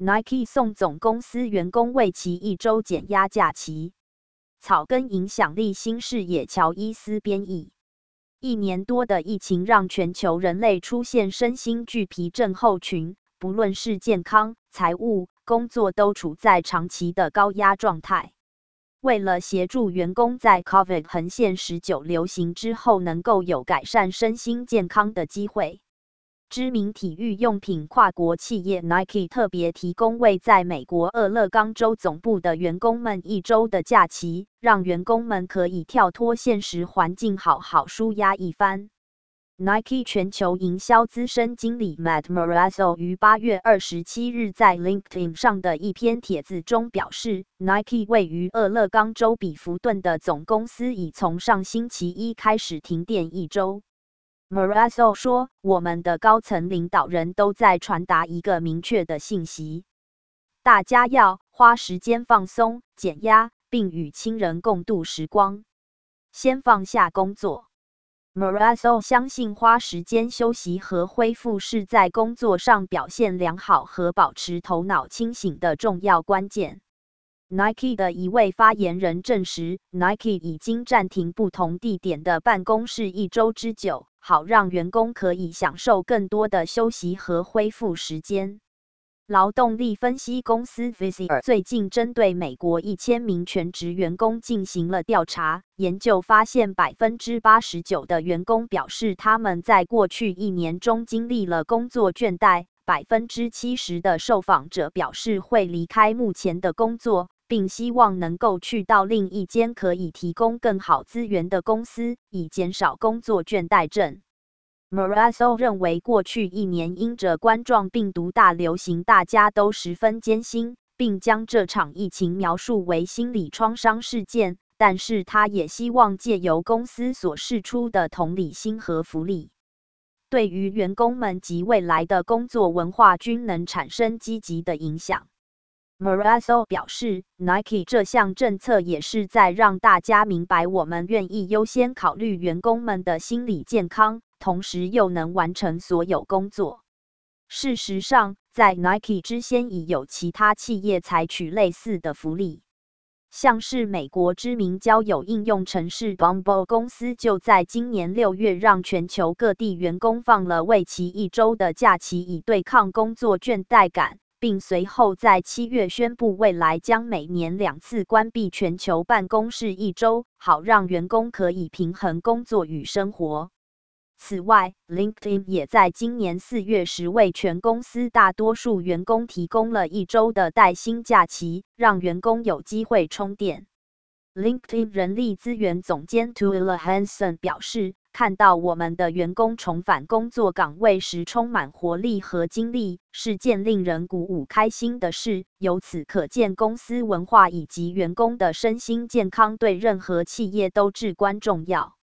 Nike 送总公司员工为期1周减压假期。草根影响力新视野乔伊斯编译。1年多的疫情让全球人类出现身心俱疲症候群，不论是健康、财务、工作都处在长期的高压状态。为了协助员工在 COVID 横线19流行之后能够有改善身心健康的机会，知名体育用品跨国企业 Nike 特别提供为在美国俄勒冈州总部的员工们1周的假期，让员工们可以跳脱现实环境，好好抒压一番。Nike 全球营销资深经理 Matt Morazzo 于8月27日在 LinkedIn 上的一篇帖子中表示 ，Nike 位于俄勒冈州比弗顿的总公司已从上星期一开始停电1周。Morazzo 说：“我们的高层领导人都在传达一个明确的信息，大家要花时间放松、减压，并与亲人共度时光，先放下工作。” Morazzo 相信花时间休息和恢复是在工作上表现良好和保持头脑清醒的重要关键。Nike 的一位发言人证实 ，Nike 已经暂停不同地点的办公室1周之久，好让员工可以享受更多的休息和恢复时间。劳动力分析公司 Visier 最近针对美国1000名全职员工进行了调查，研究发现 89% 的员工表示他们在过去1年中经历了工作倦怠， 70% 的受访者表示会离开目前的工作，并希望能够去到另一间可以提供更好资源的公司，以减少工作倦怠症。Morazzo 认为，过去1年因着冠状病毒大流行，大家都十分艰辛，并将这场疫情描述为心理创伤事件。但是，他也希望借由公司所释出的同理心和福利，对于员工们及未来的工作文化均能产生积极的影响。Morazzo 表示 ，Nike 这项政策也是在让大家明白，我们愿意优先考虑员工们的心理健康，同时又能完成所有工作。事实上，在 Nike 之前已有其他企业采取类似的福利，像是美国知名交友应用程式 Bumble 公司就在今年6月让全球各地员工放了为期1周的假期，以对抗工作倦怠感。并随后在7月宣布，未来将每年2次关闭全球办公室1周，好让员工可以平衡工作与生活。此外 ，LinkedIn 也在今年4月时为全公司大多数员工提供了1周的带薪假期，让员工有机会充电。LinkedIn 人力资源总监 Tuila Hansen 表示，看到我们的员工重返工作岗位时充满活力和精力，是件令人鼓舞开心的事。由此可见，公司文化以及员工的身心健康对任何企业都至关重要。